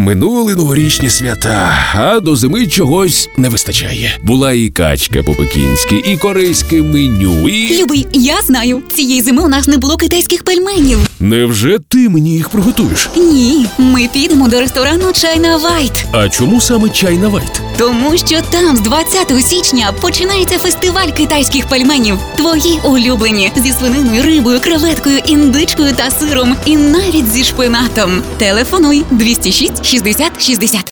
Минули новорічні свята, а до зими чогось не вистачає. Була і качка по-пекінськи, і корейське меню, і... Любий, я знаю, цієї зими у нас не було китайських пельменів. Невже ти мені їх приготуєш? Ні, ми підемо до ресторану China White. А чому саме China White? Тому що там з 20 січня починається фестиваль китайських пельменів. Твої улюблені зі свининою, рибою, креветкою, індичкою та сиром. І навіть зі шпинатом. Телефонуй 206 60 60.